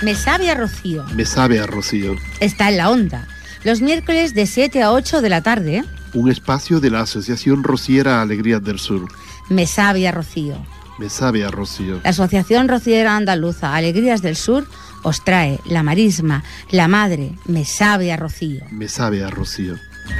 Me sabe a rocío. Me sabe a rocío. Está en la onda. Los miércoles de 7 a 8 de la tarde. Un espacio de la Asociación Rociera Alegrías del Sur. Me sabe a rocío. Me sabe a rocío. La Asociación Rociera Andaluza Alegrías del Sur os trae la marisma, la madre, me sabe a rocío. Me sabe a rocío.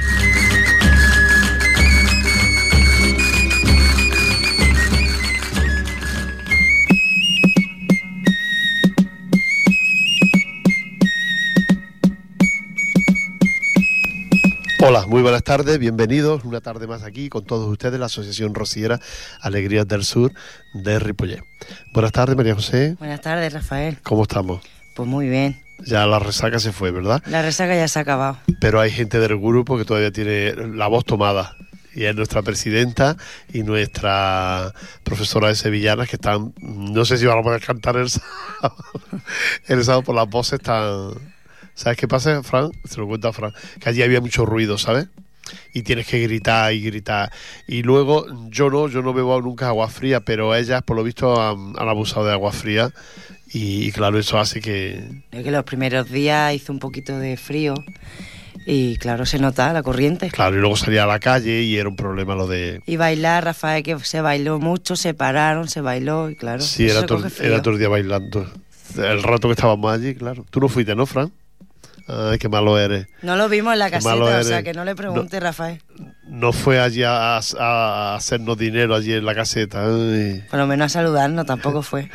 Hola, muy buenas tardes, bienvenidos una tarde más aquí con todos ustedes, la Asociación Rociera Alegrías del Sur de Ripollet. Buenas tardes, María José. Buenas tardes, Rafael. ¿Cómo estamos? Pues muy bien. Ya la resaca se fue, ¿verdad? La resaca ya se ha acabado. Pero hay gente del grupo que todavía tiene la voz tomada. Y es nuestra presidenta y nuestra profesora de sevillanas que están, no sé si van a poder cantar el sábado por las voces tan... ¿Sabes qué pasa, Fran? Se lo cuento a Fran. Que allí había mucho ruido, ¿sabes? Y tienes que gritar y gritar. Y luego, yo no bebo nunca agua fría, pero ellas, por lo visto, han abusado de agua fría. Y claro, eso hace que... Es que los primeros días hizo un poquito de frío y claro, se nota la corriente. Claro, y luego salía a la calle y era un problema lo de... Y bailar, Rafael, que se bailó mucho, se pararon, se bailó y claro... Sí, era todo el día bailando. El rato que estábamos allí, claro. Tú no fuiste, ¿no, Fran? Ay, qué malo eres. No lo vimos en la caseta, o sea, que no le pregunte, Rafael. No fue allí a hacernos dinero allí en la caseta. Ay. Por lo menos a saludarnos, tampoco fue.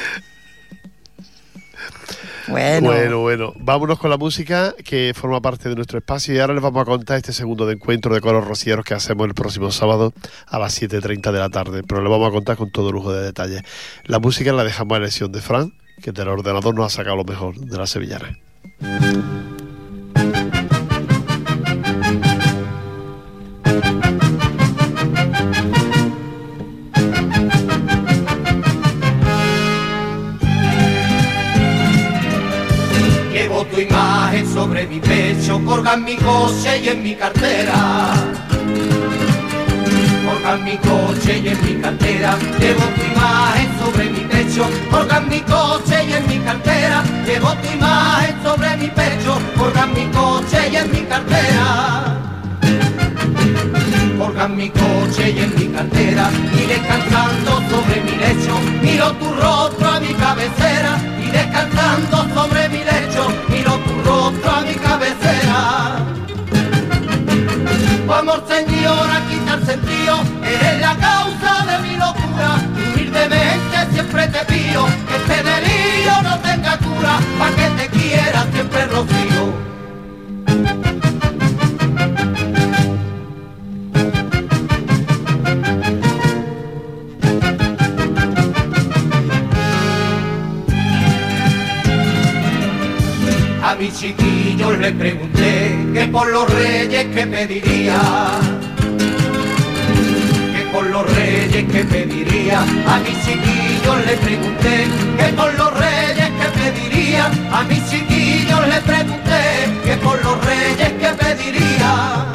Bueno. Vámonos con la música que forma parte de nuestro espacio y ahora les vamos a contar este segundo de encuentro de coros rocieros que hacemos el próximo sábado a las 7:30 de la tarde, pero les vamos a contar con todo lujo de detalles. La música la dejamos a elección de Fran, que del ordenador nos ha sacado lo mejor de las sevillanas. Llevo tu imagen sobre mi pecho, colga en mi coche y en mi cartera. Colga en mi coche y en mi cartera. Llevo tu imagen sobre mi pecho, colga en mi coche y en mi cartera. Llevo tu imagen sobre mi pecho, colga en mi coche y en mi cartera. Colga en mi coche y en mi cartera, y descansando sobre mi lecho, miro tu rostro a mi cabecera. Y descansando sobre mi lecho, miro tu rostro a mi cabecera. Tu amor, señora, quita el sentido, eres la causa de mi locura. Humildemente siempre te pido que este delirio no tenga cura, pa' que te quiera siempre, Rocío. A mi chiquillo le pregunté que por los reyes que pediría, que por los reyes que pediría. A mi chiquillo le pregunté que por los reyes que pediría. A mi chiquillo le pregunté que por los reyes que pediría,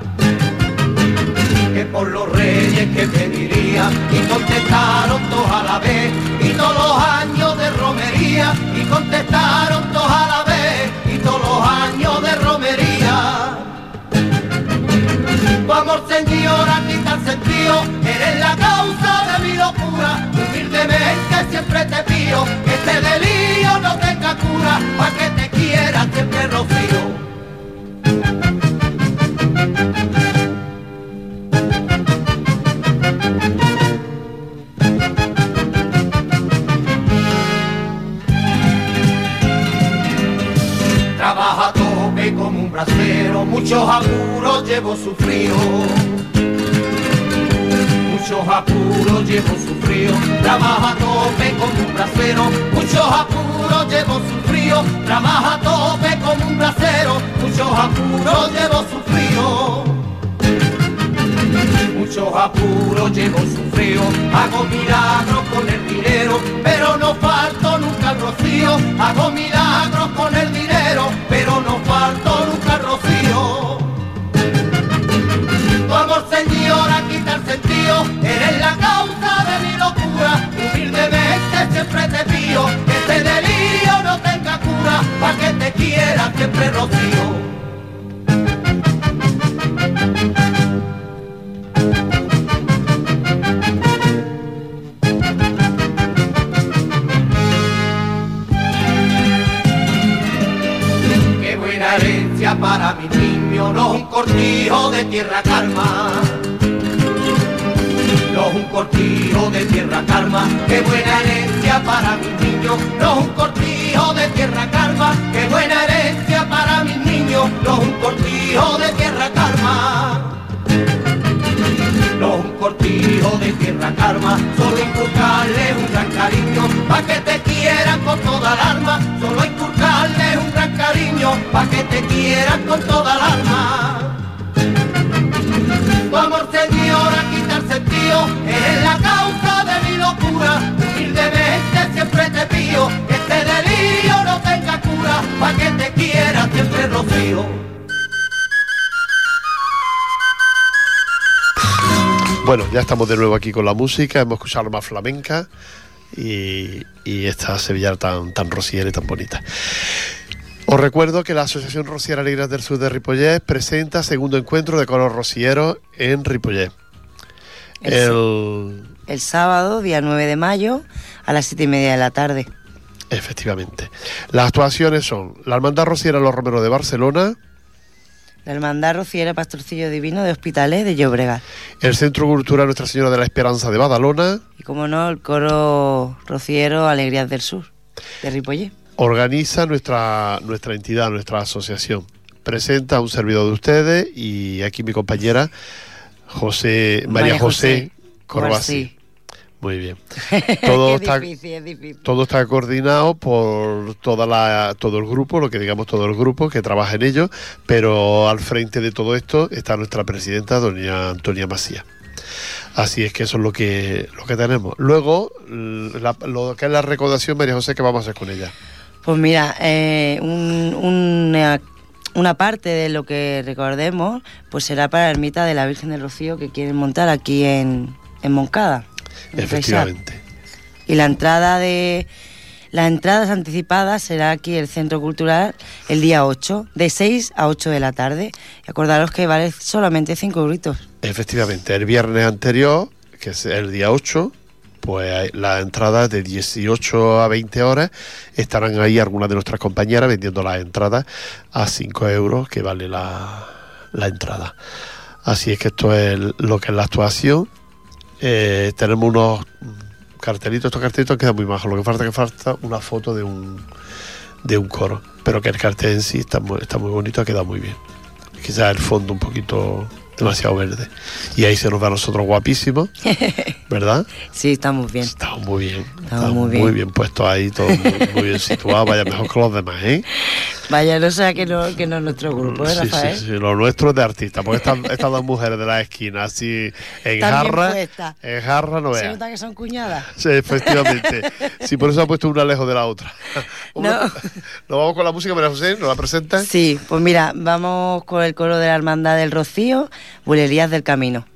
que por los reyes que pediría. Y contestaron todos a la vez, y todos los años de romería. Y contestaron todos a la vez, y todos los años de romería. Tu amor, señora, quita el sentido, eres la causa de mi locura. Humildemente siempre te pido que este delirio no tenga cura, pa' que te quiera siempre, Rocío. Trabaja a tope como un bracero, muchos apuros llevo sufrido. Muchos apuros llevo sufrido. Trabaja a tope como un bracero, muchos apuros llevo sufrido. Trabaja a tope como un bracero, muchos apuros llevo sufrido. Muchos apuros llevo sufrido. Hago milagros con el dinero, pero no falto nunca al rocío. Hago milagros con el dinero, pero no falto nunca al rocío. Tu amor, señora, quita el sentido, eres la causa de mi locura. Humildemente siempre te pido que este delirio no tenga de tierra calma. No es un cortijo de tierra calma, qué buena herencia para mis niños. No es un cortijo de tierra calma, qué buena herencia para mis niños. No es un cortijo de tierra calma. No es un cortijo de tierra calma, solo inculcarle un gran cariño, pa' que te quieran con toda el alma. Solo inculcarle un gran cariño, pa' que te quieran con toda el alma. Tu amor, señora, quita el sentido, eres la causa de mi locura. Humildemente siempre te pido que este delirio no tenga cura, pa' que te quiera siempre, Rocío. Bueno, ya estamos de nuevo aquí con la música, hemos escuchado más flamenca y esta sevillana tan rociera y tan bonita. Os recuerdo que la Asociación Rociera Alegrías del Sur de Ripollet presenta segundo encuentro de coros rocieros en Ripollet. El sábado, día 9 de mayo, a las 7:30 de la tarde. Efectivamente. Las actuaciones son la Hermandad Rociera Los Romeros de Barcelona, La Hermandad Rociera Pastorcillo Divino de Hospitalet de Llobregat. el Centro Cultural Nuestra Señora de la Esperanza de Badalona, Y como no, el coro rociero Alegrías del Sur de Ripollet. organiza nuestra entidad, nuestra asociación. Presenta a un servidor de ustedes y aquí mi compañera María José Corbasi. Muy bien. Todo está, Es difícil. todo está coordinado por todo el grupo, todo el grupo que trabaja en ello, pero al frente de todo esto está nuestra presidenta, doña Antonia Macías. Así es que eso es lo que tenemos. Luego, lo que es la recaudación, María José, ¿qué vamos a hacer con ella? Pues mira, una parte de lo que recordemos pues será para la ermita de la Virgen del Rocío que quieren montar aquí en Moncada. Efectivamente. Y las entradas anticipadas será aquí el Centro Cultural el día 8, de 6 a 8 de la tarde. Y acordaros que vale solamente 5 euritos. Efectivamente, el viernes anterior, que es el día 8, pues las entradas de 18 a 20 horas estarán ahí algunas de nuestras compañeras vendiendo las entradas a 5 euros, que vale la entrada. Así es que esto es lo que es la actuación. Tenemos unos cartelitos, estos cartelitos quedan muy majos, lo que falta una foto de un coro, pero que el cartel en sí está muy bonito, ha quedado muy bien. Quizás el fondo un poquito demasiado verde y ahí se nos ve a nosotros guapísimos, ¿verdad? Sí, estamos bien. Estamos muy bien, muy bien puestos ahí, todos muy bien situados, vaya mejor que los demás, ¿eh? Vaya, no sea que no es nuestro grupo, ¿eh, Rafael? Sí, lo nuestro es de artistas, porque estas dos mujeres de la esquina así en jarra no veas. ¿Se nota que son cuñadas? Sí, efectivamente. Sí, por eso ha puesto una lejos de la otra. No. ¿Nos vamos con la música, María José? ¿Nos la presentas? Sí, pues mira, vamos con el coro de la Hermandad del Rocío, Bulerías del Camino.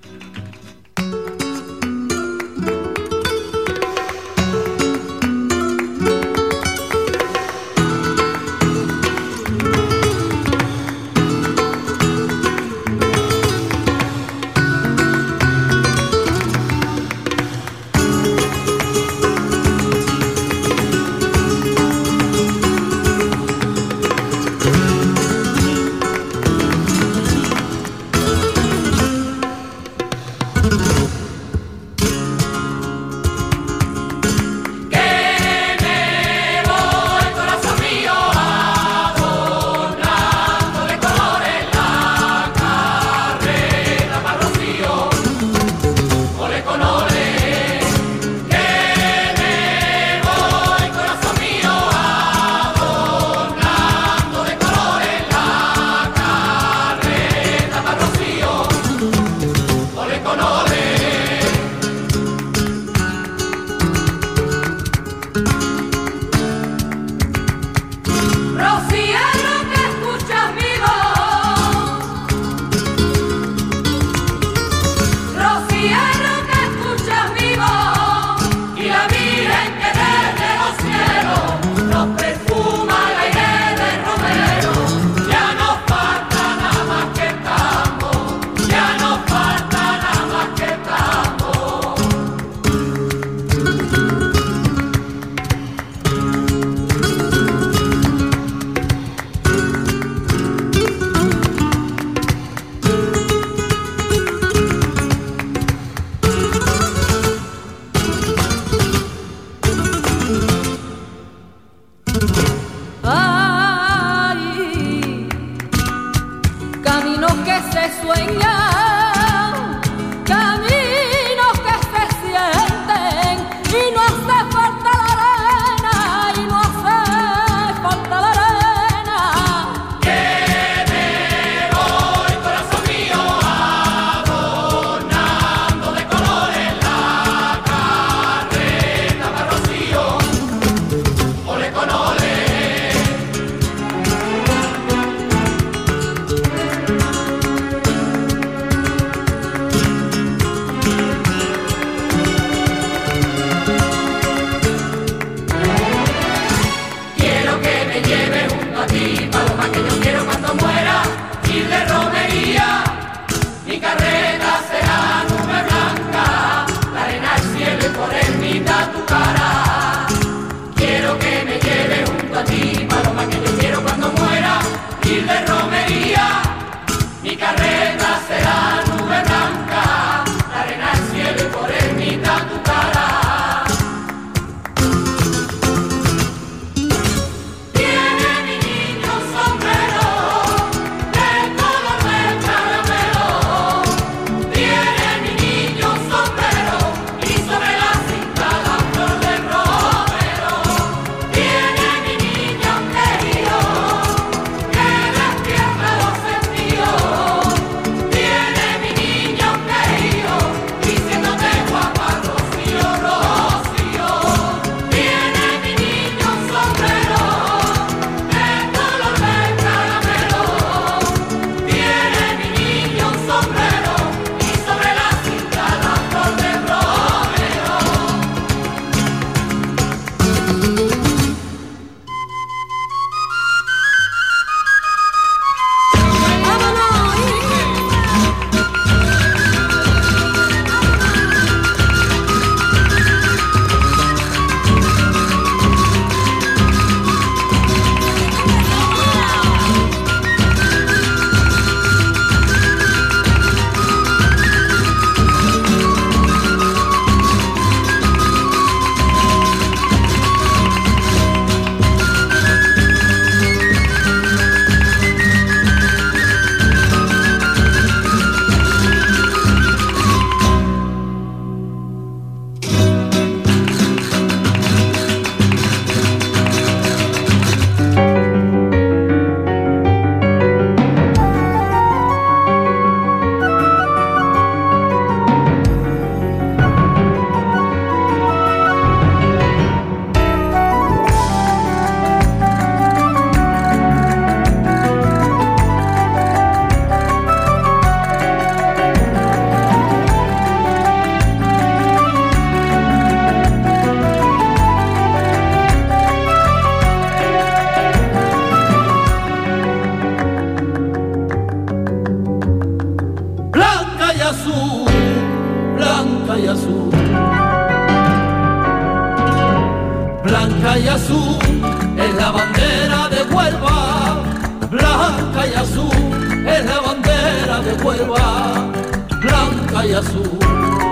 y azul es la bandera de Huelva, blanca y azul es la bandera de Huelva, blanca y azul.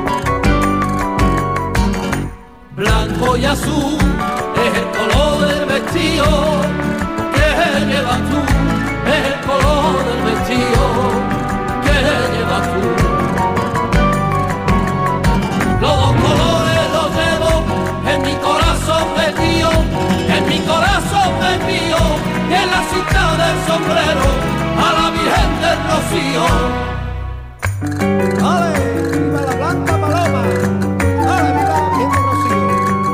Blanco y azul es el color del vestido que llevas tú, es el color del vestido que llevas tú. Los dos colores los llevo en mi corazón metido, en mi corazón metido, y en la cinta del sombrero a la Virgen del Rocío. ¡Ale! ¡Viva la Blanca Paloma! ¡Ale, viva la Virgen del Rocío!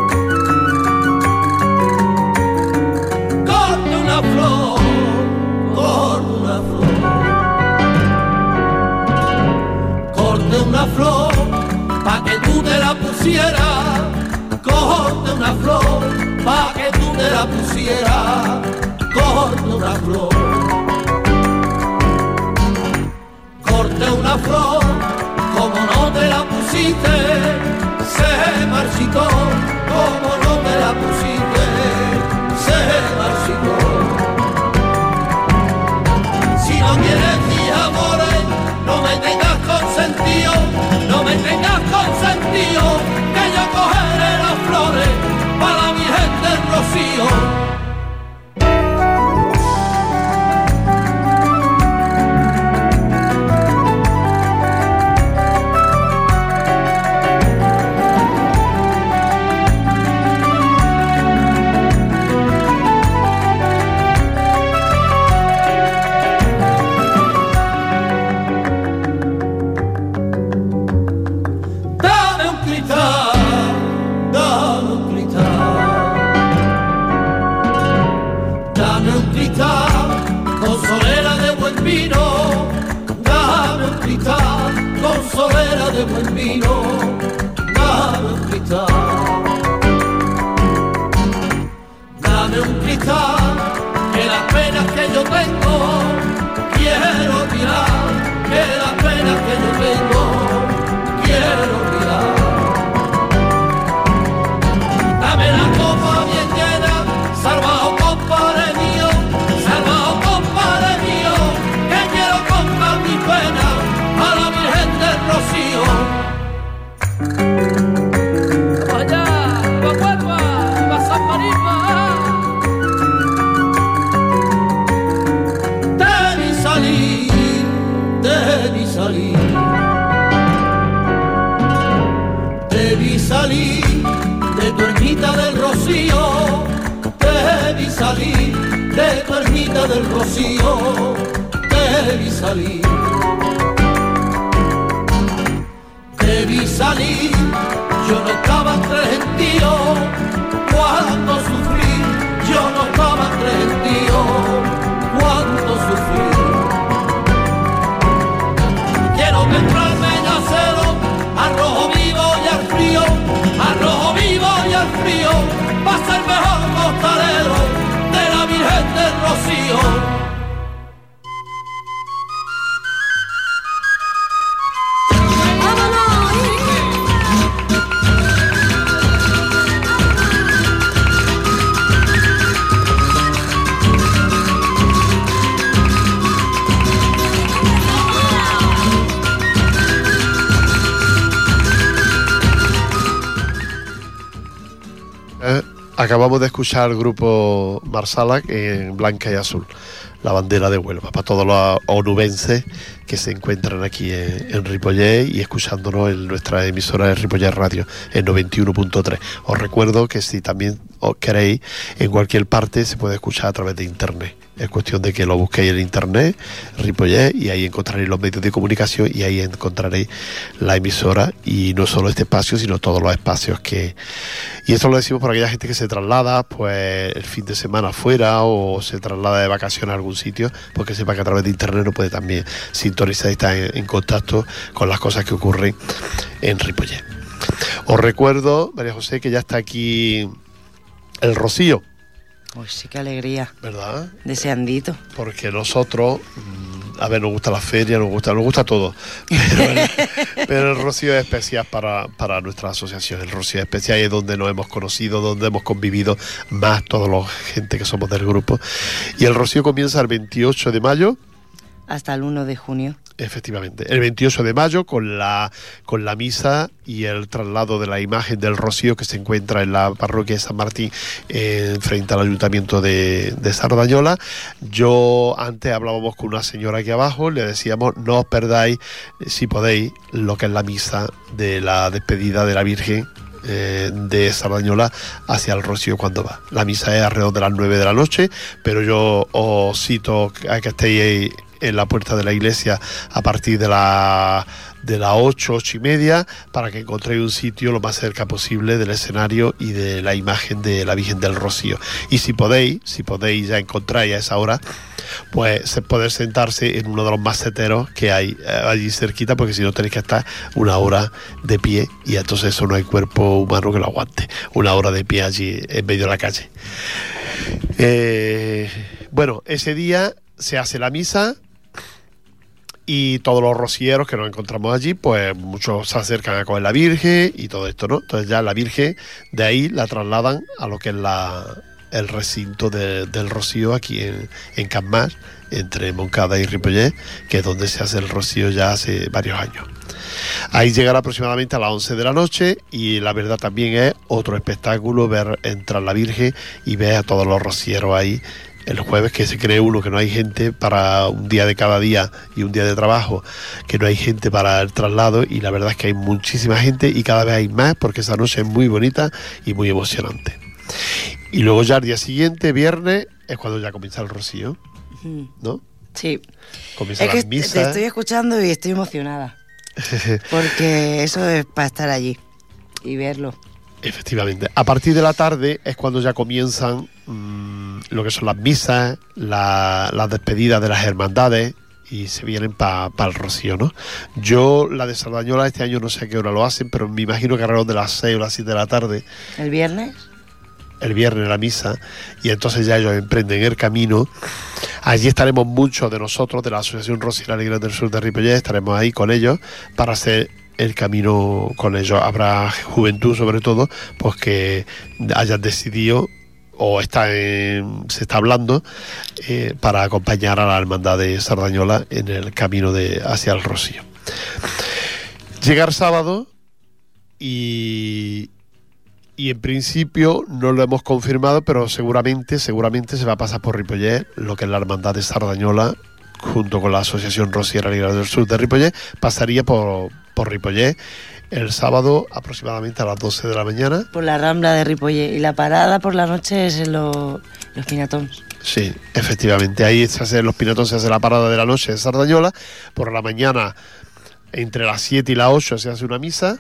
Corte una flor, corte una flor, corte una flor, pa' que tú te la pusieras, corte una flor, pa' que tú te la pusieras, corte una flor. Corte una flor, como no te la pusiste, se marchitó, como no te la pusiste, se marchitó. Si no quieres mis amores, no me tengas consentido, no me tengas consentido, que yo cogeré las flores para la Virgen del Rocío. Solera de buen vino, dame un cristal. Dame un cristal, que las penas que yo tengo quiero olvidar, que las penas que yo tengo quiero olvidar. Dame la copa bien llena, salvado compadre mío, salvado compadre mío, que quiero contar mi pena a la Virgen del Rocío. ¡Vamos allá! ¡Va Huelva! ¡Va San Marisma! Debí salir, debí salir, debí salir de tu ermita del Rocío, debí salir de tu ermita del Rocío, debí salir. Debí salir, yo no estaba entre gentíos, cuando sufrí, yo no estaba entre gentíos, cuando sufrí. Quiero comprarme en acero, al rojo vivo y al frío, al rojo vivo y al frío, para ser mejor costalero de la Virgen del Rocío. Acabamos de escuchar el grupo Marsala en Blanca y Azul, la bandera de Huelva, para todos los onubenses que se encuentran aquí en Ripollet y escuchándonos en nuestra emisora de Ripollet Radio en 91.3. Os recuerdo que si también os queréis, en cualquier parte se puede escuchar a través de internet. Es cuestión de que lo busquéis en internet, Ripollet, y ahí encontraréis los medios de comunicación y ahí encontraréis la emisora, y no solo este espacio, sino todos los espacios que... Y esto lo decimos por aquella gente que se traslada pues el fin de semana fuera o se traslada de vacaciones a algún sitio, porque sepa que a través de internet no puede también sintonizar y estar en contacto con las cosas que ocurren en Ripollet. Os recuerdo, María José, que ya está aquí el Rocío. Pues sí, qué alegría. ¿Verdad? Deseandito. Porque nosotros A ver, nos gusta la feria, nos gusta todo. Pero el rocío es especial para nuestra asociación. El rocío es especial y es donde nos hemos conocido, donde hemos convivido más toda la gente que somos del grupo. Y el rocío comienza el 28 de mayo. Hasta el 1 de junio. Efectivamente, el 28 de mayo con la misa y el traslado de la imagen del rocío que se encuentra en la parroquia de San Martín frente al ayuntamiento de Sardañola. Yo antes hablábamos con una señora aquí abajo, le decíamos no os perdáis, si podéis, lo que es la misa de la despedida de la Virgen de Sardañola hacia el rocío cuando va. La misa es alrededor de las 9 de la noche, pero yo os cito a que estéis en la puerta de la iglesia a partir de las 8:30, para que encontréis un sitio lo más cerca posible del escenario y de la imagen de la Virgen del Rocío. Y si podéis ya encontráis a esa hora, pues poder sentarse en uno de los maceteros que hay allí cerquita, porque si no tenéis que estar una hora de pie, y entonces eso no hay cuerpo humano que lo aguante, una hora de pie allí en medio de la calle. Bueno, ese día se hace la misa y todos los rocieros que nos encontramos allí, pues muchos se acercan a coger la Virgen y todo esto, ¿no? Entonces ya la Virgen de ahí la trasladan a lo que es el recinto del rocío aquí en Can Mas, entre Moncada y Ripollet, que es donde se hace el rocío ya hace varios años. Ahí llegará aproximadamente a las 11 de la noche y la verdad también es otro espectáculo ver entrar la Virgen y ver a todos los rocieros ahí. El jueves, que se cree uno que no hay gente para un día de cada día y un día de trabajo, que no hay gente para el traslado, y la verdad es que hay muchísima gente y cada vez hay más, porque esa noche es muy bonita y muy emocionante. Y luego ya el día siguiente, viernes, es cuando ya comienza el rocío, ¿no? Sí. Comienza las misas. Te estoy escuchando y estoy emocionada, porque eso es para estar allí y verlo. Efectivamente. A partir de la tarde es cuando ya comienzan lo que son las misas, las despedidas de las hermandades, y se vienen para el rocío, ¿no? Yo, la de Sardañola, este año no sé a qué hora lo hacen, pero me imagino que alrededor de las 6 o las 7 de la tarde. ¿El viernes? El viernes la misa, y entonces ya ellos emprenden el camino. Allí estaremos muchos de nosotros, de la Asociación Rociera Alegría del Sur de Ripollet, estaremos ahí con ellos para hacer el camino con ellos. Habrá juventud sobre todo, pues que hayan decidido o se está hablando para acompañar a la hermandad de Sardañola en el camino hacia el rocío. Llegar sábado y en principio no lo hemos confirmado, pero seguramente se va a pasar por Ripollet, lo que es la hermandad de Sardañola junto con la Asociación Rociera Alegría del Sur de Ripollet, pasaría por Ripollet el sábado aproximadamente a las 12 de la mañana. Por la Rambla de Ripollet, y la parada por la noche es en los Pinatons. Sí, efectivamente, ahí los Pinatons se hace la parada de la noche de Sardañola. Por la mañana, entre las 7 y las 8 se hace una misa.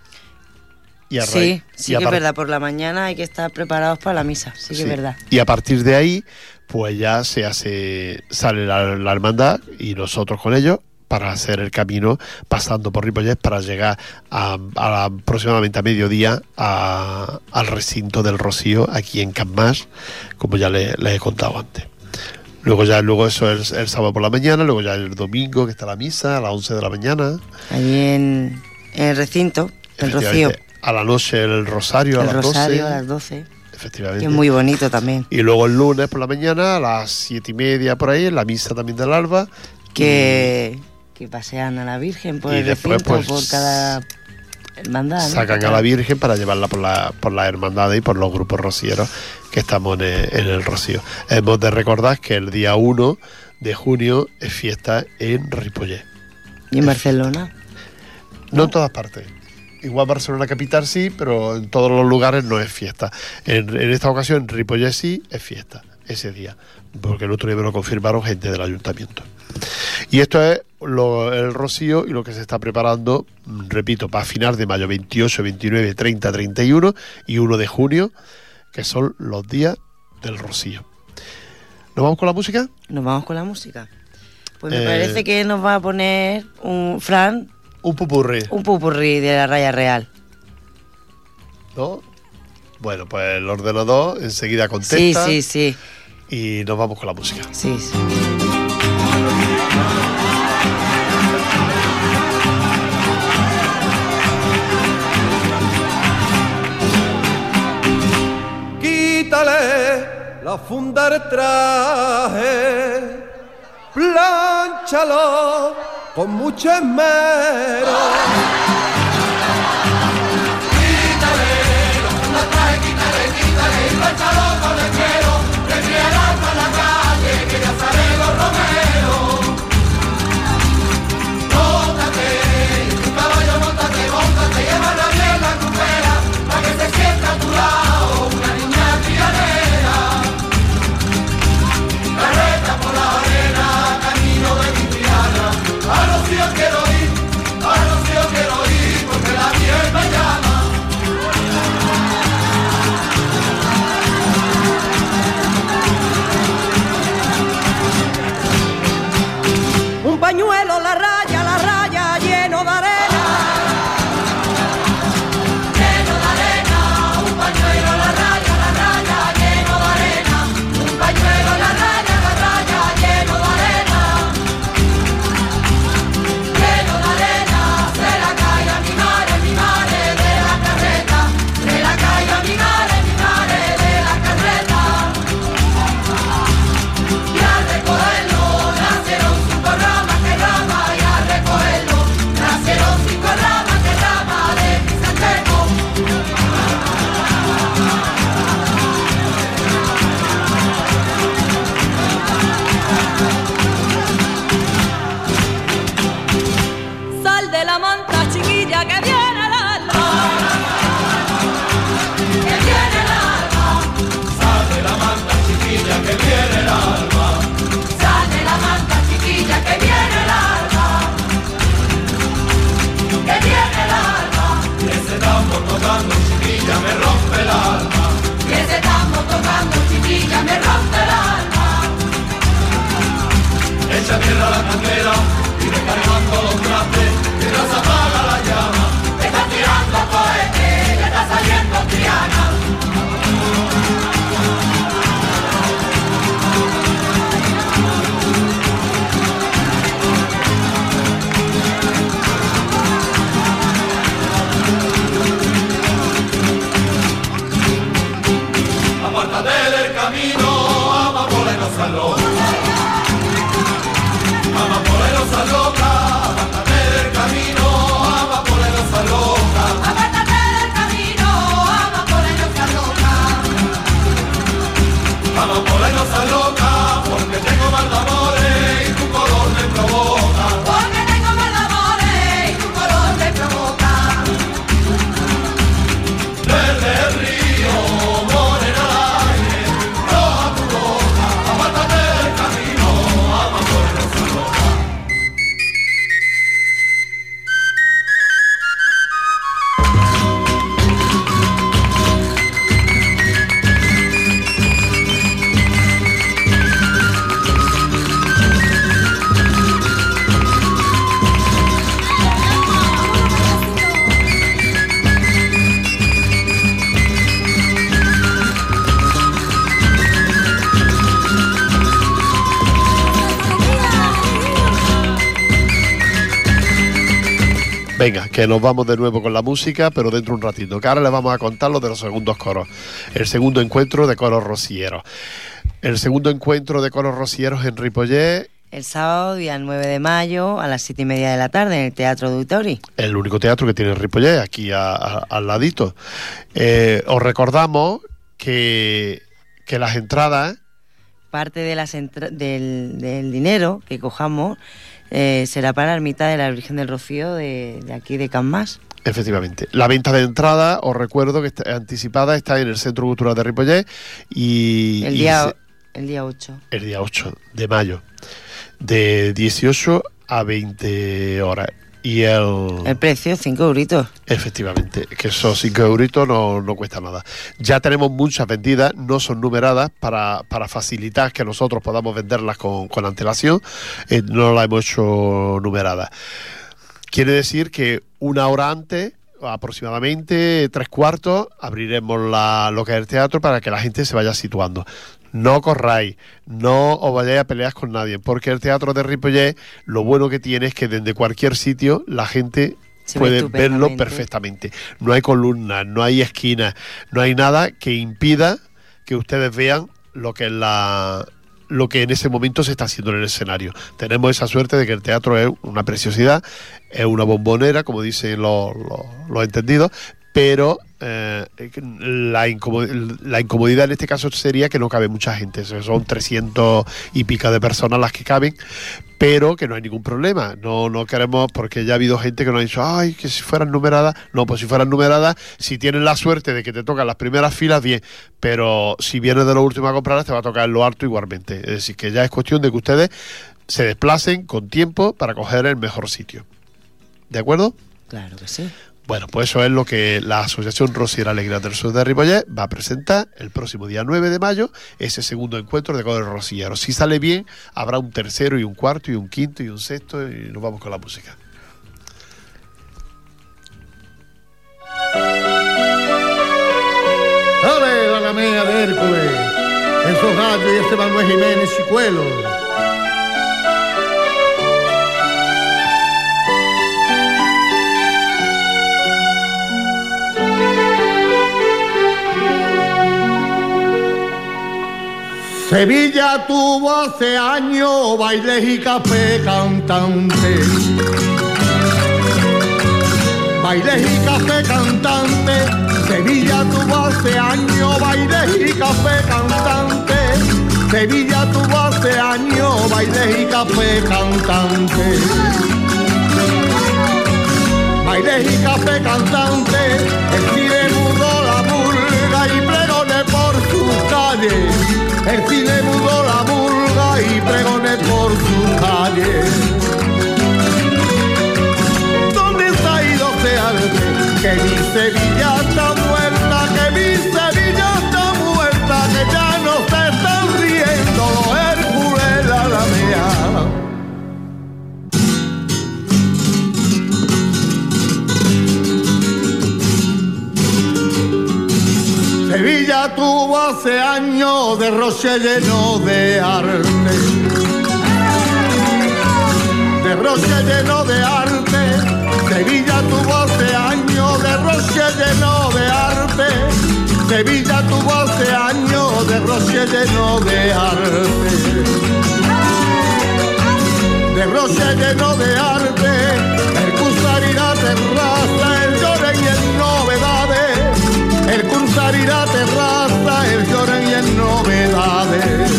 Y sí que es verdad, por la mañana hay que estar preparados para la misa, sí que es verdad. Y a partir de ahí, pues ya sale la hermandad y nosotros con ellos, para hacer el camino pasando por Ripollet para llegar aproximadamente a mediodía al recinto del Rocío aquí en Can Mas, como ya les he contado antes. Luego eso es el sábado por la mañana, luego ya el domingo que está la misa a las 11 de la mañana. Allí en el recinto, el Rocío. A la noche el Rosario a las 12. El Rosario a las 12. Efectivamente. Que es muy bonito también. Y luego el lunes por la mañana a las 7:30 por ahí, la misa también del alba. Que pasean a la Virgen por el recinto, pues, por cada hermandad, ¿no? Sacan a la Virgen para llevarla por la hermandad y por los grupos rocieros que estamos en el Rocío. Hemos de recordar que el día 1 de junio es fiesta en Ripollet. ¿Y en Barcelona? No en todas partes. Igual Barcelona capital sí, pero en todos los lugares no es fiesta. En esta ocasión en Ripollet sí es fiesta ese día, porque el otro día me lo confirmaron gente del ayuntamiento. Y esto es el Rocío y lo que se está preparando, repito, para final de mayo, 28, 29, 30, 31 y 1 de junio, que son los días del Rocío. ¿Nos vamos con la música? Nos vamos con la música. Pues me parece que nos va a poner un pupurrí. Un pupurrí de la Raya Real. ¿No? Bueno, pues el ordenador enseguida contesta. Sí. Y nos vamos con la música. Sí. la funda del traje, plánchalo con mucho esmero. Quítale, la funda del traje, quítale, y plánchalo con esmero. Recría el alma en la calle, que ya salen los romeros. Móntate, tu caballo, móntate, llévala bien la crujera, para que se sienta a tu lado una niña trianera. Carreta por la arena, camino de mi Triana. A los ríos quiero ir, porque la miel me llama. Un pañuelo, la raya, lleno de arena. Lleno de arena, un pañuelo, la raya, lleno de arena. Un pañuelo, la raya, lleno de arena. Lleno de arena, se la caiga mi madre de la carreta. Se la caiga mi madre de la carreta. Y al recogerlo nacieron 5 ramas que rama, y al recogerlo nacieron 5 ramas que rama de Crisanteco. Sal de la manta, chiquilla, que viene el alma. Que viene el alma, Sal de la manta, chiquilla, que viene el alma. sal de la manta chiquilla, que viene el alma. Que viene el alma, Y ese tambor tocando, chiquilla, me rompe el alma. y ese tambor tocando chiquilla me rompe el alma. Echa tierra a la candela y descargando los trastes, mientras se apaga la llama. Está tirando cohetes, ya está saliendo Triana. Apártate del camino, amapola y no seas loca. Amapola y no seas loca, apártate del camino, amapola y no seas loca. Apártate del camino, amapola y no seas loca. Amapola y no seas loca, porque tengo mal de amores y tu color me provoca. Porque tengo mal de amores y tu color me provoca. Verde el río, morena al aire, roja tu boca. Apártate del camino, amapola y no seas loca. Venga, que nos vamos de nuevo con la música, pero dentro de un ratito, que ahora les vamos a contar lo de los segundos coros. El segundo encuentro de coros rocieros. El segundo encuentro de coros rocieros en Ripollet, El sábado, día 9 de mayo, a las 7:30 de la tarde, en el Teatro de Auditori. el único teatro que tiene Ripollet, aquí al ladito. Os recordamos que las entradas... Parte de del dinero que cojamos será para la ermita de la Virgen del Rocío de aquí de Can Mas. Efectivamente. La venta de entrada, os recuerdo que está anticipada, está en el Centro Cultural de Ripollet y... El día 8. El día 8 de mayo, de 18 a 20 horas. Y El precio, 5 euritos. efectivamente, que esos 5 euritos no cuesta nada. Ya tenemos muchas vendidas, no son numeradas, para facilitar que nosotros podamos venderlas con antelación. No las hemos hecho numeradas. Quiere decir que una hora antes, aproximadamente 3/4, abriremos lo que es el teatro para que la gente se vaya situando. No corráis, no os vayáis a pelear con nadie, porque el teatro de Ripollet, lo bueno que tiene es que desde cualquier sitio la gente puede verlo perfectamente. No hay columnas, no hay esquinas, no hay nada que impida que ustedes vean lo que en ese momento se está haciendo en el escenario. Tenemos esa suerte de que el teatro es una preciosidad, es una bombonera, como dicen los entendidos, pero la incomodidad en este caso sería que no cabe mucha gente. Son 300 y pica de personas las que caben, pero que no hay ningún problema. No queremos, porque ya ha habido gente que nos ha dicho, ay, que si fueran numeradas. No, pues si fueran numeradas, si tienes la suerte de que te tocan las primeras filas, bien, pero si vienes de lo último a comprarlas, te va a tocar en lo alto igualmente. Es decir, que ya es cuestión de que ustedes se desplacen con tiempo para coger el mejor sitio. ¿De acuerdo? Claro que sí. Bueno, pues eso es lo que la Asociación Rociera Alegría del Sur de Ripollet va a presentar el próximo día 9 de mayo, ese segundo encuentro de Coro Rocillero. Si sale bien, habrá un tercero y un cuarto y un quinto y un sexto y nos vamos con la música. ¡Ale, la lamea de Hércules! Esos gallos y ese Manuel Jiménez Chicuelo. Sevilla tuvo hace años bailes y café cantante. Bailes y café cantante. Sevilla tuvo hace años bailes y café cantante. Sevilla tuvo hace años bailes y café cantante. Bailes y café cantante. El cine mudó la murga y pregoné por sus calles. El cine mudó la murga y pregoné por sus calles. ¿Dónde está ido ese arte? Que mi Sevilla está muerta, que mi Sevilla está muerta, que ya no se están riendo los Hércules la Alamea. Sevilla tuvo hace años derroche lleno de arte. Derroche lleno de arte. Sevilla tuvo hace años derroche lleno de arte. Sevilla tuvo hace años derroche lleno de arte. Derroche lleno de arte. El Cusarirá terraza, el Lloren y el novedades. El Cusarirá terraza, el Lloren y el novedades.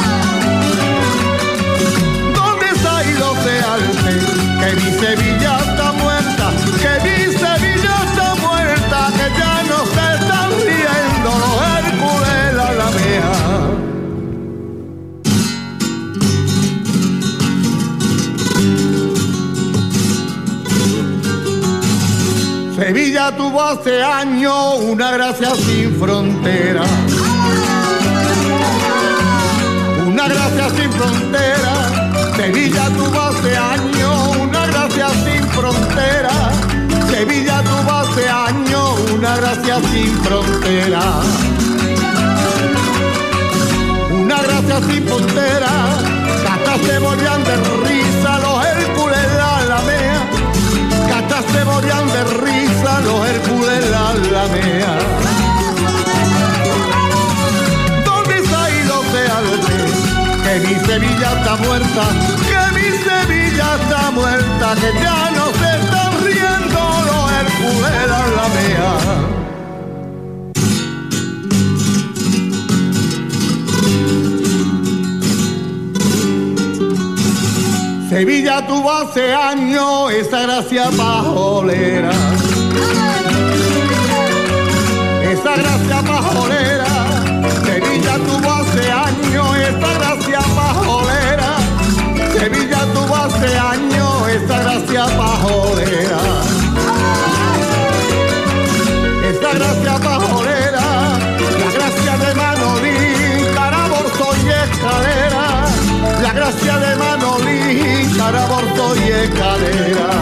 ¿Dónde está ido ese arte? Que mi Sevilla está muerta, que mi Sevilla está muerta, que ya no se están riendo los Hércules la Alamea. Sevilla tuvo hace años una gracia sin frontera. Una gracia sin frontera. Sevilla tuvo hace años una gracia sin frontera. Sevilla tuvo hace años una gracia sin frontera. Una gracia sin frontera. Hasta se morían de risa los Hércules la Alamea. Hasta se morían de risa los Hércules la Alamea. ¿Dónde está ido ese arte? Que mi Sevilla está muerta, que mi Sevilla está muerta, que ya no se están riendo los Hércules la Alamea. Sevilla tuvo hace años esa gracia pajolera. Esa gracia pajolera. Sevilla tuvo hace años esa gracia pajolera. Sevilla tuvo hace años esa gracia pajolera. Esa gracia pajolera. La gracia de Manolín, Caraborzo y Escalera. La gracia de Manolín, Caraborzo y Escalera.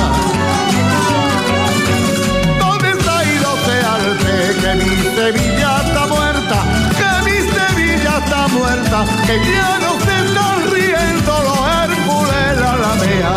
¿Dónde está ido ese arte? Que mi Sevilla está muerta, que mi Sevilla está muerta, que ya no se están riendo los Hércules la Alamea.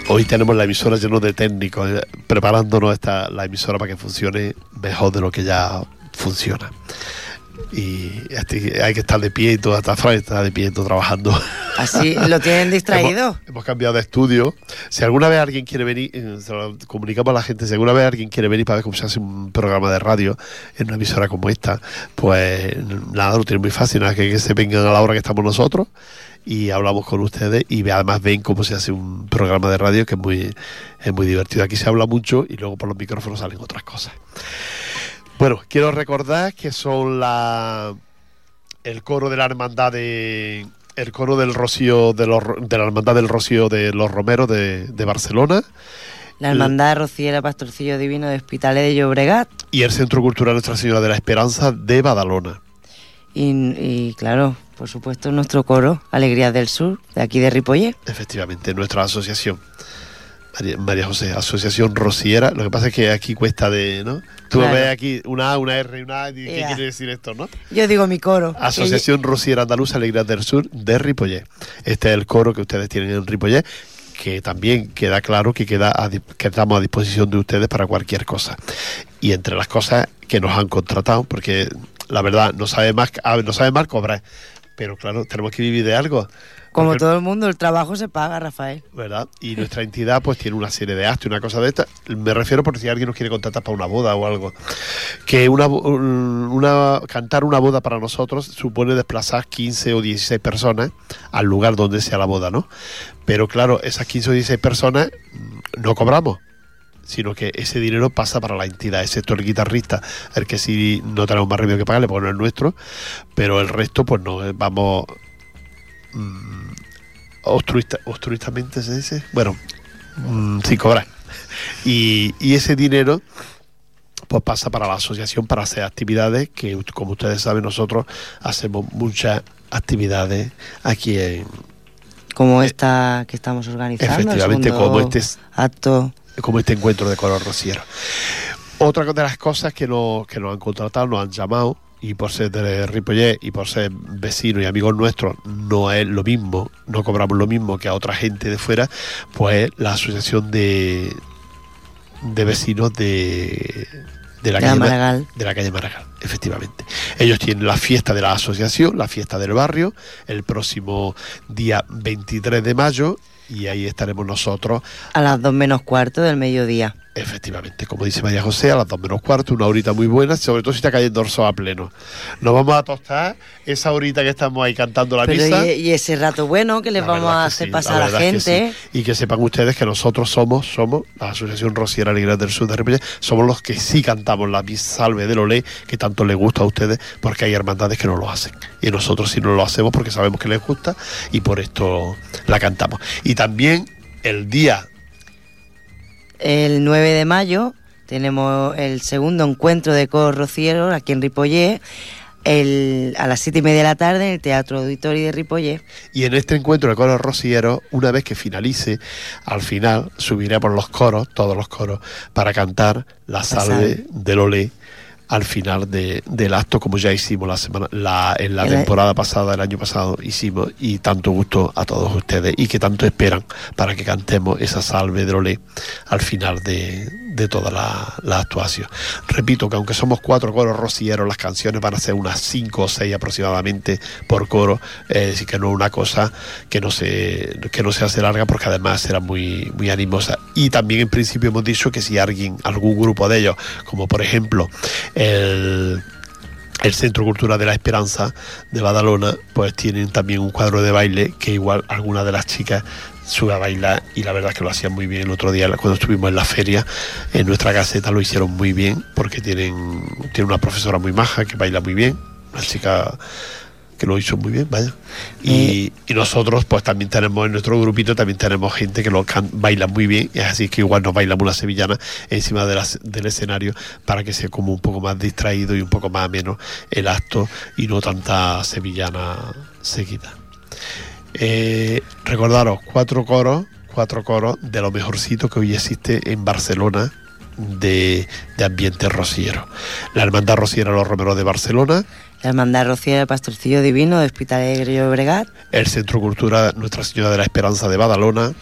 Hoy tenemos la emisora lleno de técnicos, preparándonos la emisora para que funcione mejor de lo que ya funciona. Y hay que estar de pie y todo, hasta Fran está de pie y todo trabajando. Así lo tienen distraído. Hemos cambiado de estudio. Si alguna vez alguien quiere venir, se lo comunicamos a la gente, si alguna vez alguien quiere venir para ver cómo se hace un programa de radio en una emisora como esta, pues nada, lo tiene muy fácil, nada que se vengan a la hora que estamos nosotros y hablamos con ustedes y además ven cómo se hace un programa de radio que es muy divertido. Aquí se habla mucho y luego por los micrófonos salen otras cosas. Bueno, quiero recordar que son el coro de la hermandad el coro del Rocío de la hermandad del Rocío de los Romeros de Barcelona, la hermandad rociera Pastorcillo Divino de Hospitalet de Llobregat y el Centro Cultural Nuestra Señora de la Esperanza de Badalona. Y claro, por supuesto, nuestro coro Alegrías del Sur, de aquí de Ripollet. Efectivamente, nuestra asociación. María José, Asociación Rociera. Lo que pasa es que aquí cuesta ¿no? Tú claro. Ves aquí una A, una R y una A, ¿qué quiere decir esto, no? Yo digo mi coro. Asociación Rociera Andaluza Alegrías del Sur de Ripollet. Este es el coro que ustedes tienen en Ripollet, que también queda claro que estamos a disposición de ustedes para cualquier cosa. Y entre las cosas que nos han contratado, porque la verdad no sabe mal cobrar, pero claro, tenemos que vivir de algo. Como todo el mundo, el trabajo se paga, Rafael. ¿Verdad? Y nuestra entidad pues tiene una serie de gastos y una cosa de esta. Me refiero por si alguien nos quiere contratar para una boda o algo. Que cantar una boda para nosotros supone desplazar 15 o 16 personas al lugar donde sea la boda, ¿no? Pero claro, esas 15 o 16 personas no cobramos, sino que ese dinero pasa para la entidad, excepto el guitarrista, el que sí no tenemos más remedio que pagarle porque no es nuestro, pero el resto pues no, vamos... altruistamente se dice, bueno, sin cobrar, y ese dinero pues pasa para la asociación para hacer actividades que, como ustedes saben, nosotros hacemos muchas actividades aquí como esta que estamos organizando, efectivamente, como este encuentro de coro rociero. Otra de las cosas que nos han contratado, nos han llamado, y por ser de Ripollet y por ser vecinos y amigos nuestros no es lo mismo, no cobramos lo mismo que a otra gente de fuera, pues la asociación de vecinos de la calle Maragall, efectivamente. Ellos tienen la fiesta de la asociación, la fiesta del barrio, el próximo día 23 de mayo, y ahí estaremos nosotros a las 2:15 del mediodía. Efectivamente, como dice María José, a las 2:15, una horita muy buena, sobre todo si está cayendo el sol a pleno. Nos vamos a tostar esa horita que estamos ahí cantando la misa. Y ese rato bueno que les vamos a hacer pasar a la gente. Sí. Y que sepan ustedes que nosotros somos la Asociación Rociera Alegrías del Sur de Ripollet, somos los que sí cantamos la misa salve del olé, que tanto les gusta a ustedes, porque hay hermandades que no lo hacen. Y nosotros sí no lo hacemos porque sabemos que les gusta y por esto la cantamos. Y también el 9 de mayo tenemos el segundo encuentro de coros rocieros aquí en Ripollet, a las 7:30 de la tarde en el Teatro Auditorio de Ripollet. Y en este encuentro de coros rocieros, una vez que finalice, al final subiremos todos los coros, para cantar la salve del olé al final del acto, como ya hicimos en la temporada pasada, el año pasado hicimos, y tanto gusto a todos ustedes y que tanto esperan para que cantemos esa salve del olé al final de toda la actuación. Repito que aunque somos 4 coros rocieros, las canciones van a ser unas 5 o 6 aproximadamente por coro, así que no es una cosa que no se hace larga, porque además será muy, muy animosa. Y también en principio hemos dicho que si algún grupo de ellos, como por ejemplo el Centro Cultural de la Esperanza de Badalona, pues tienen también un cuadro de baile que igual alguna de las chicas sube a bailar, y la verdad es que lo hacían muy bien. El otro día cuando estuvimos en la feria, en nuestra caseta, lo hicieron muy bien, porque tienen una profesora muy maja que baila muy bien, una chica que lo hizo muy bien, vaya. Y nosotros pues también tenemos en nuestro grupito, también tenemos gente que baila muy bien, y así que igual nos bailamos una sevillana encima del escenario, para que sea como un poco más distraído y un poco más ameno el acto, y no tanta sevillana seguida. Recordaros, 4 coros de lo mejorcito que hoy existe en Barcelona de ambiente rociero. La Hermandad Rociera Los Romeros de Barcelona, la Hermandad Rociera Pastorcillo Divino de Hospitalet de Llobregat, el Centro Cultural Nuestra Señora de la Esperanza de Badalona,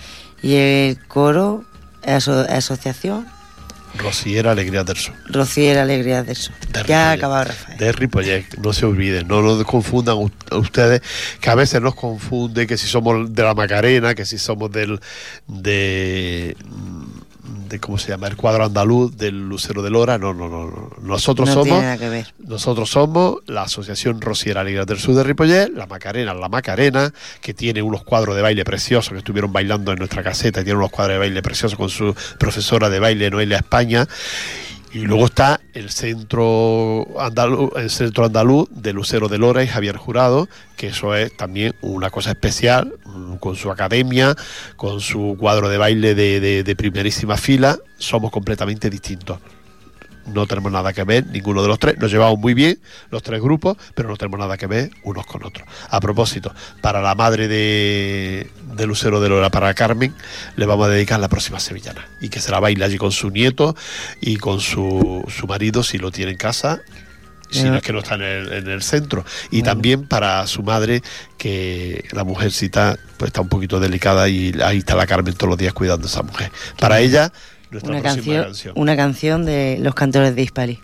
Y el coro, asociación... Rociera Alegrías del Sur. Rociera Alegrías del Sur. Ya ha acabado, Rafael. De Ripollet, no se olviden, no nos confundan ustedes, que a veces nos confunde que si somos de la Macarena, que si somos de ¿cómo se llama? El cuadro andaluz del Lucero de Lora. No. Nosotros no somos. Tiene nada que ver. Nosotros somos la Asociación Rociera Alegrías del Sur de Ripollet, la Macarena, que tiene unos cuadros de baile preciosos, que estuvieron bailando en nuestra caseta, y tiene unos cuadros de baile preciosos con su profesora de baile, Noelia España. Y luego está el centro andaluz de Lucero de Lora y Javier Jurado, que eso es también una cosa especial, con su academia, con su cuadro de baile de primerísima fila. Somos completamente distintos. No tenemos nada que ver ninguno de los tres. Nos llevamos muy bien los tres grupos, pero no tenemos nada que ver unos con otros. A propósito, para la madre de Lucero de Lora, para Carmen, le vamos a dedicar la próxima sevillana, y que se la baile allí con su nieto y con su marido, si lo tiene en casa, si no es que no está en el centro. Y también para su madre, que la mujercita pues está un poquito delicada, y ahí está la Carmen todos los días cuidando a esa mujer. Para ella, nuestra próxima canción. Una canción de Los Cantores de Hispali.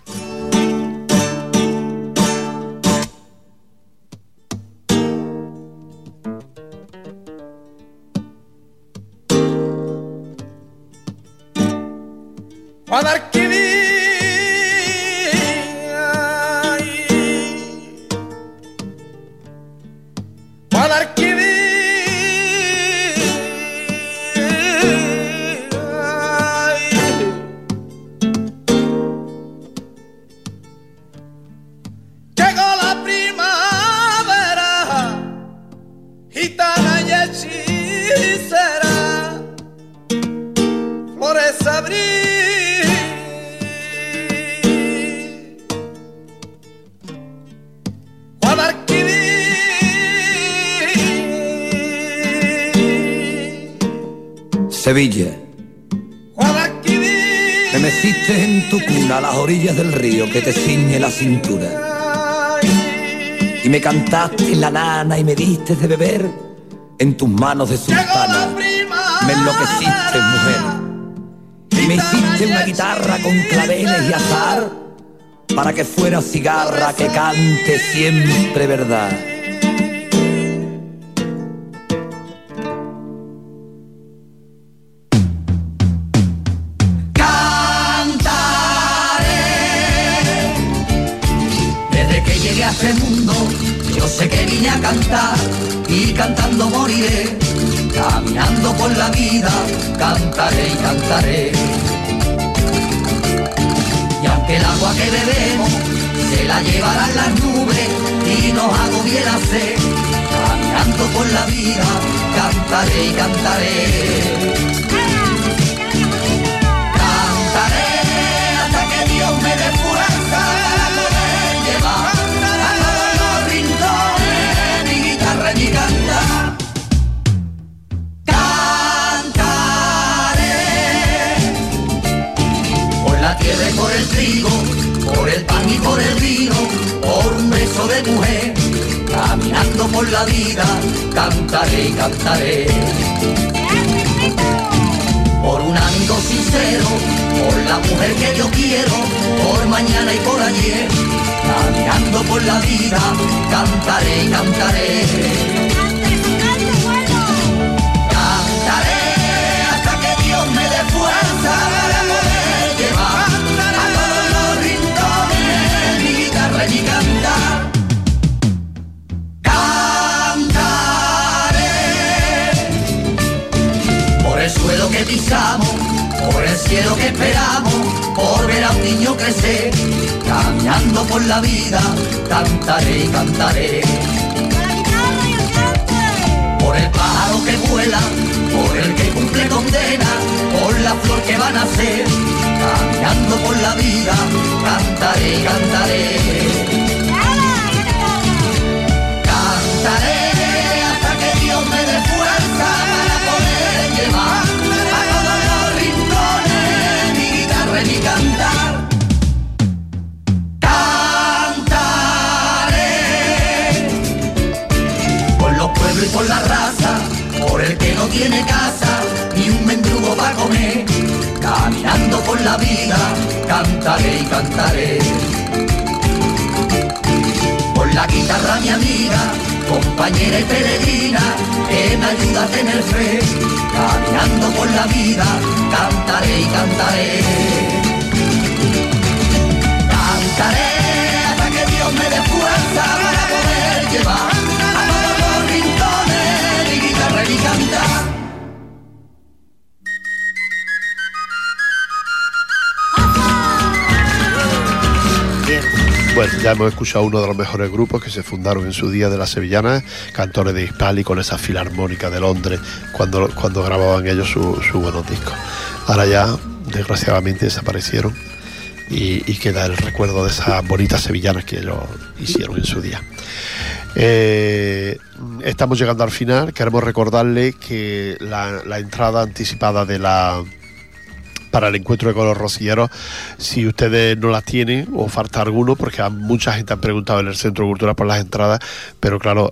Sevilla, te meciste en tu cuna a las orillas del río que te ciñe la cintura, y me cantaste en la nana y me diste de beber en tus manos de sultana. Me enloqueciste, mujer, y me hiciste una guitarra con claveles y azar para que fuera cigarra que cante siempre verdad. Este mundo, yo sé que vine a cantar y cantando moriré, caminando por la vida, cantaré y cantaré. Y aunque el agua que bebemos se la llevarán las nubes y nos agobie la sed, caminando por la vida, cantaré y cantaré. Cantaré hasta que Dios me dé fuerza para poder llevar y cantar. Cantaré por la tierra y por el trigo, por el pan y por el vino, por un beso de mujer, caminando por la vida, cantaré y cantaré. Por un amigo sincero, por la mujer que yo quiero, por mañana y por ayer, caminando por la vida, cantaré y cantaré. Cantaré hasta que Dios me dé fuerza para poder llevar a todos los rincones mi guitarra y mi cantar. Cantaré por el suelo que pisamos, por el cielo que esperamos, por ver a un niño crecer, caminando por la vida, cantaré y cantaré. Por el pájaro que vuela, por el que cumple condena, por la flor que va a nacer, caminando por la vida, cantaré y cantaré. Cantaré hasta que Dios me dé fuerza para poder llevar a todos los rincones mi guitarra y mi cantar. Cantaré por los pueblos y por la raza, por el que no tiene casa, comer. Caminando por la vida, cantaré y cantaré. Por la guitarra mi amiga, compañera y peregrina, que me ayuda a tener fe. Caminando por la vida, cantaré y cantaré. Cantaré hasta que Dios me dé fuerza para poder llevar a todos los rincones mi guitarra y mi cantar. Bueno, ya hemos escuchado uno de los mejores grupos que se fundaron en su día de las sevillanas, Cantores de Hispali, con esa filarmónica de Londres, cuando grababan ellos su buenos discos. Ahora ya, desgraciadamente, desaparecieron y queda el recuerdo de esas bonitas sevillanas que ellos hicieron en su día. Estamos llegando al final. Queremos recordarle que la entrada anticipada para el encuentro de coros rocilleros, si ustedes no las tienen o falta alguno, porque mucha gente ha preguntado en el Centro Cultural por las entradas, pero claro,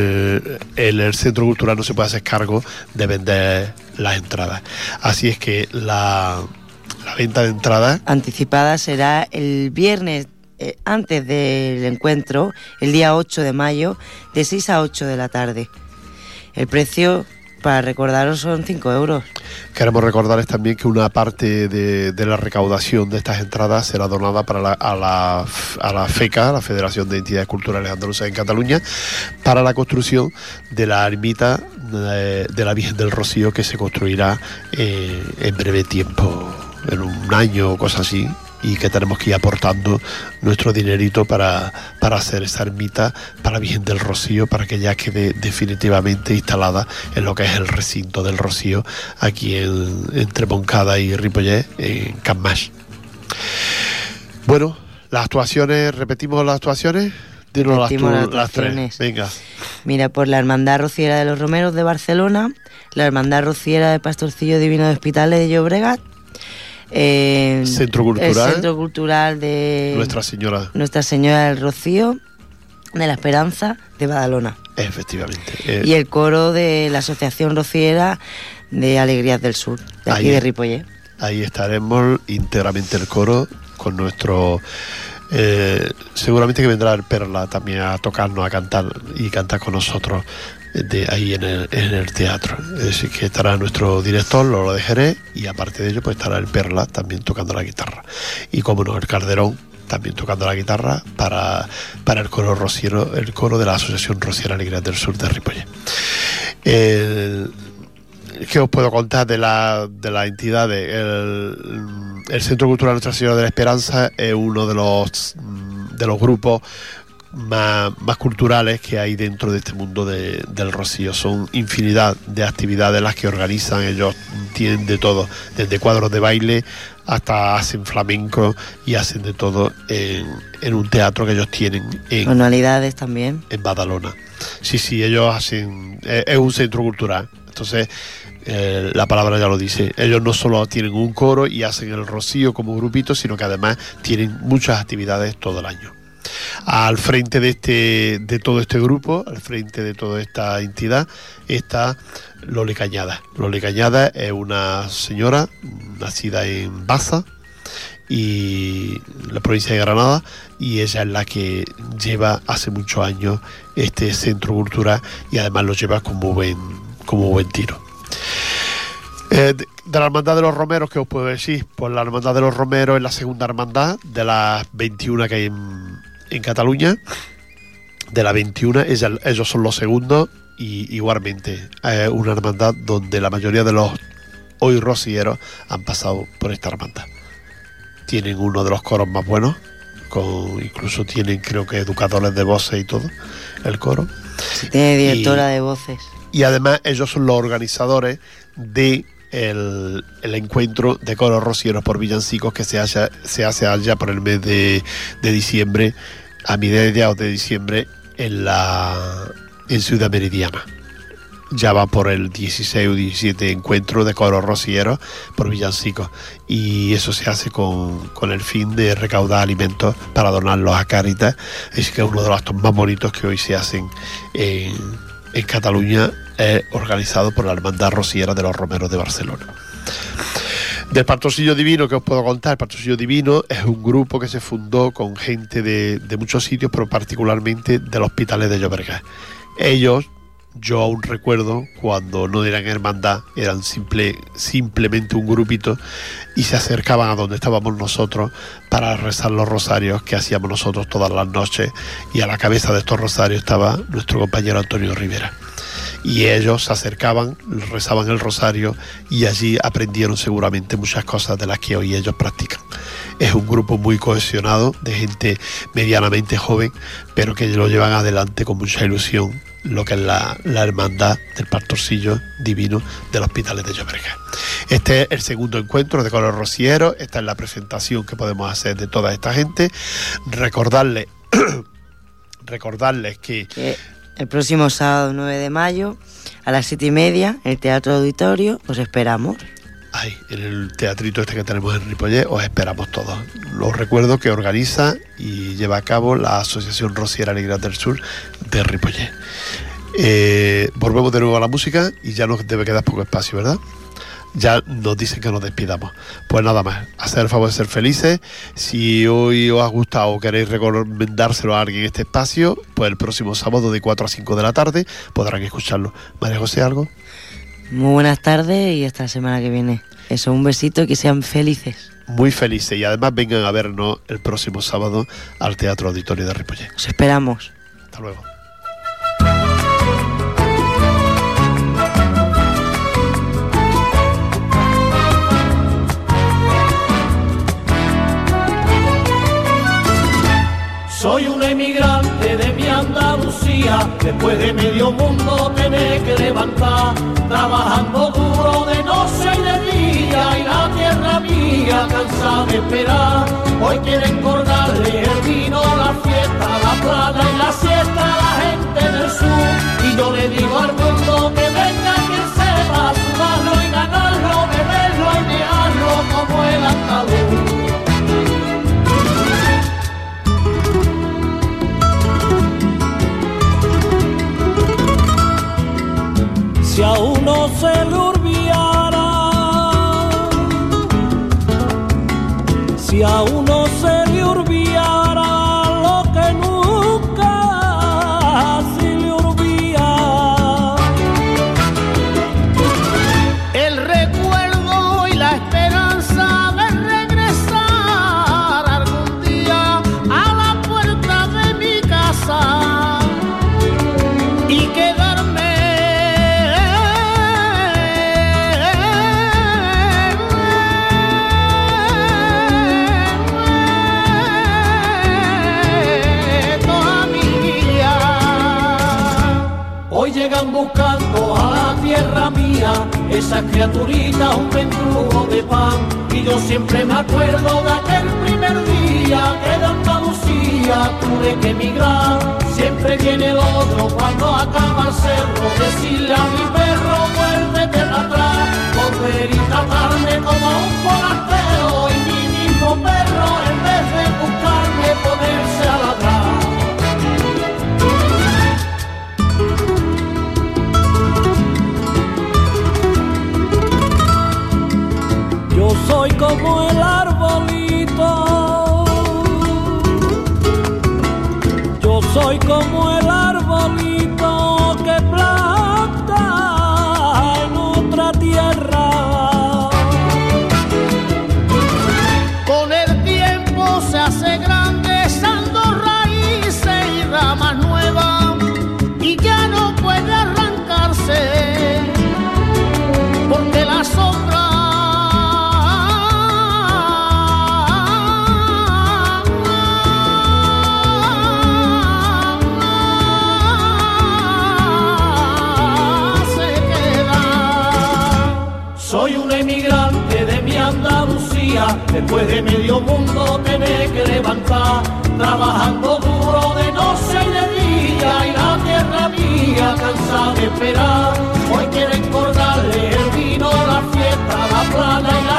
el Centro Cultural no se puede hacer cargo de vender las entradas. Así es que la venta de entradas anticipada será el viernes antes del encuentro, el día 8 de mayo, de 6 a 8 de la tarde. El precio, para recordaros, son 5 euros. Queremos recordarles también que una parte de la recaudación de estas entradas será donada a la FECA, la Federación de Entidades Culturales Andaluzas en Cataluña, para la construcción de la ermita de la Virgen del Rocío, que se construirá en breve tiempo, en un año o cosas así, y que tenemos que ir aportando nuestro dinerito para hacer esa ermita para Virgen del Rocío, para que ya quede definitivamente instalada en lo que es el recinto del Rocío, aquí entre Moncada y Ripollet, en Can Mas. Bueno, las actuaciones, repetimos las actuaciones. Dinos las tres. Venga. Mira, por la Hermandad Rociera de los Romeros de Barcelona, la Hermandad Rociera de Pastorcillo Divino de Hospitales de Llobregat, Centro Cultural de Nuestra Señora del Rocío de la Esperanza de Badalona. Efectivamente. Y el coro de la Asociación Rociera de Alegrías del Sur, de aquí de Ripollet. Ahí estaremos íntegramente el coro con nuestro... seguramente que vendrá el Perla también a tocarnos, a cantar y cantar con nosotros ahí en el teatro. Es decir, que estará nuestro director, lo dejaré, y aparte de ello pues estará el Perla también tocando la guitarra, y como no, el Calderón también tocando la guitarra para el coro rociero, el coro de la Asociación Rociera Alegrías del Sur de Ripollet. ¿Qué os puedo contar de la entidad? El Centro Cultural Nuestra Señora de la Esperanza es uno de los grupos más culturales que hay dentro de este mundo del Rocío. Son infinidad de actividades las que organizan. Ellos tienen de todo, desde cuadros de baile hasta hacen flamenco, y hacen de todo en un teatro que ellos tienen manualidades también en Badalona. Sí, ellos hacen, es un centro cultural. Entonces la palabra ya lo dice, ellos no solo tienen un coro y hacen el Rocío como grupito, sino que además tienen muchas actividades todo el año. Al frente de todo este grupo, al frente de toda esta entidad, está Loli Cañada. Loli Cañada es una señora nacida en Baza, y la provincia de Granada, y ella es la que lleva hace muchos años este centro cultural, y además lo lleva como buen tiro. De la Hermandad de los Romeros, ¿qué os puedo decir? Pues la Hermandad de los Romeros es la segunda hermandad de las 21 que hay en Cataluña. De las 21, ellos son los segundos, y igualmente es una hermandad donde la mayoría de los hoy rocieros han pasado por esta hermandad. Tienen uno de los coros más buenos, incluso tienen, creo que, educadores de voces y todo, el coro. Sí, tiene directora de voces. Y además ellos son los organizadores de el encuentro de coros rocieros por villancicos que se hace allá por el mes de diciembre, a mediados de diciembre, en Ciudad Meridiana. Ya va por el 16 o 17 encuentro de coros rocieros por villancicos, y eso se hace con el fin de recaudar alimentos para donarlos a Cáritas. Es que es uno de los actos más bonitos que hoy se hacen en Cataluña, organizado por la Hermandad Rociera de los Romeros de Barcelona. Del Pastorcillo Divino, ¿qué os puedo contar? El Pastorcillo Divino es un grupo que se fundó con gente de muchos sitios, pero particularmente del Hospitalet de Llobregat. Ellos, yo aún recuerdo cuando no eran hermandad, eran simplemente un grupito, y se acercaban a donde estábamos nosotros para rezar los rosarios que hacíamos nosotros todas las noches, y a la cabeza de estos rosarios estaba nuestro compañero Antonio Rivera. Y ellos se acercaban, rezaban el rosario, y allí aprendieron seguramente muchas cosas de las que hoy ellos practican. Es un grupo muy cohesionado, de gente medianamente joven, pero que lo llevan adelante con mucha ilusión, lo que es la hermandad del Pastorcillo Divino del Hospitalet de Llobregat. Este es el segundo encuentro de Coros Rocieros. Esta es la presentación que podemos hacer de toda esta gente. Recordarles que el próximo sábado 9 de mayo a las 7:30 en el Teatro Auditorio os esperamos. Ay, en el teatrito este que tenemos en Ripollet os esperamos todos. Os recuerdo que organiza y lleva a cabo la Asociación Rociera Alegrías del Sur de Ripollet. Volvemos de nuevo a la música y ya nos debe quedar poco espacio, ¿verdad? Ya nos dicen que nos despidamos. Pues nada más, hacer el favor de ser felices. Si hoy os ha gustado o queréis recomendárselo a alguien este espacio, pues el próximo sábado de 4 a 5 de la tarde podrán escucharlo. María José, ¿algo? Muy buenas tardes y hasta la semana que viene. Eso, un besito y que sean felices. Muy felices, y además vengan a vernos el próximo sábado al Teatro Auditorio de Ripollet. Os esperamos. Hasta luego. Soy un emigrante de mi Andalucía, después de medio mundo tener que levantar, trabajando duro de noche y de día, y la tierra mía cansada de esperar. Hoy quieren cortarle el vino, la fiesta, la plata y la siesta a la gente del sur, y yo le digo al mundo que venga quien sepa sudarlo y ganarlo, beberlo y negarlo como el andaluz. Si a uno se le olvidara, si a uno se le olvidara lo que nunca se le olvida, el recuerdo y la esperanza de regresar algún día a la puerta de mi casa y quedarme buscando a la tierra mía, esas criaturitas, un mendrugo de pan, y yo siempre me acuerdo de aquel primer día que de Andalucía tuve que emigrar. Siempre viene el otro cuando acaba el cerro, decirle a mi perro vuélvete para atrás, volver y tratarme como a un forastero, y mi mismo perro en vez de buscarme ponerse a ladrar. Yo soy como el arbolito, yo soy como el arbolito que planta en otra tierra. Con el tiempo se hace grande, echando raíces y ramas nuevas, y ya no puede arrancarse, porque la sombra después de medio mundo tener que levantar, trabajando duro de noche y de día, y la tierra mía cansada de esperar. Hoy quieren cortarle el vino, la fiesta, la plata y la